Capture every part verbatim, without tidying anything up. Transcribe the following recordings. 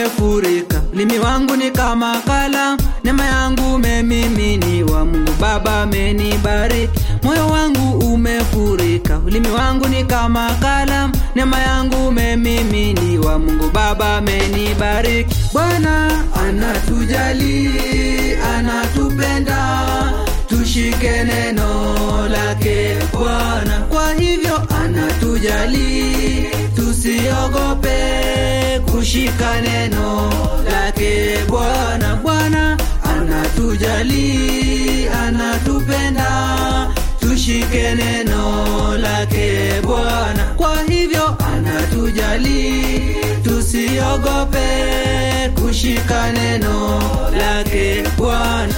umefurika, ulimi wangu ni kama kalamu, neema yangu umemiminiwa, Mungu Baba amenibariki. Moyo wangu umefurika, ulimi wangu ni kama kalamu, neema yangu umemiminiwa, Mungu Baba amenibariki. Bwana anatujali, anatupenda, tushike neno lake Bwana. Kwa hivyo anatujali, tusiogope kushika neno lake Bwana. Bwana anatujali, anatupenda, tushike neno lake Bwana. Kwa hivyo anatujali, tusiogope kushika neno lake Bwana.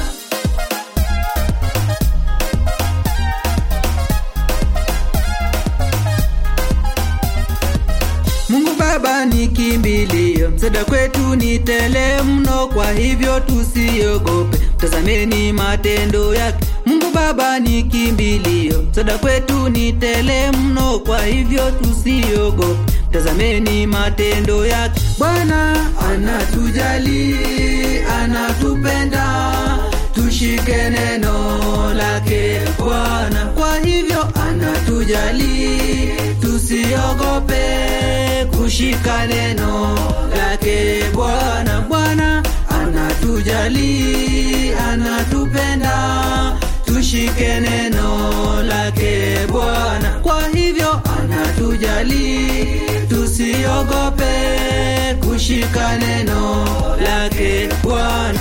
Mungu Baba ni kimbilio, msaada kwetu ni tele mno, kwa hivyo tusiogope, tazameni matendo yake. Mungu Baba ni kimbilio, msaada kwetu ni tele mno, kwa hivyo tusiogope, tazameni matendo yake. Bwana anatujali, anatupenda, tushike neno lake Bwana. Kwa hivyo anatujali, tusiogope kushika neno lake Bwana. Bwana anatujali, anatupenda, tushike neno lake Bwana. Kwa hivyo anatujali, tusiogope kushika neno lake Bwana.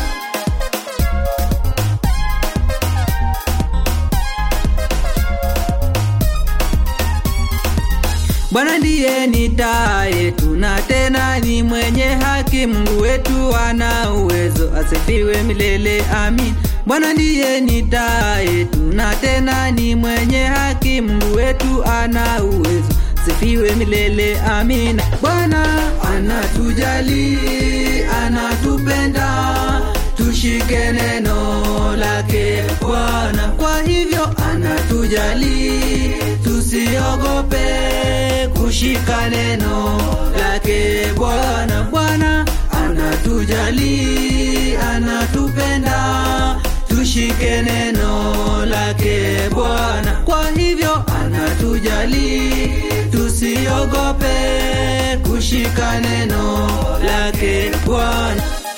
Bwana ndiye ni taa yetu, na tena ni mwenye haki. Mungu wetu ana uwezo, asifiwe milele, amin. Bwana ndiye ni taa yetu, na tena ni mwenye haki. Mungu wetu ana uwezo, asifiwe milele, amin. Bwana anatujali, anatupenda, tushike neno lake Bwana. Kwa hivyo anatujali, tusiogope kushika neno lake Bwana. Bwana anatujali, anatupenda, tushike neno lake Bwana. Kwa hivyo anatujali, tusiogope kushika neno lake Bwana.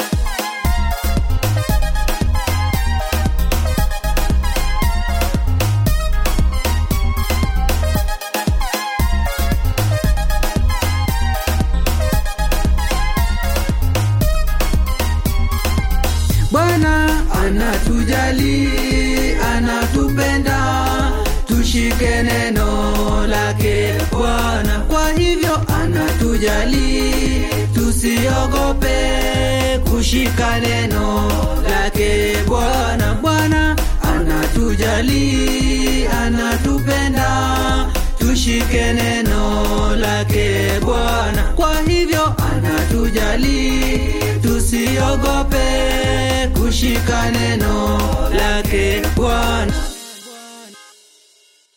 Bwana anatujali, anatupenda, tushike neno lake Bwana. Kwa hivyo anatujali, tusiogope kushika neno lake Bwana. Bwana anatujali, anatupenda, tushike neno lake Bwana. Kwa hivyo anatujali, tusiogope kushika neno lake Bwana.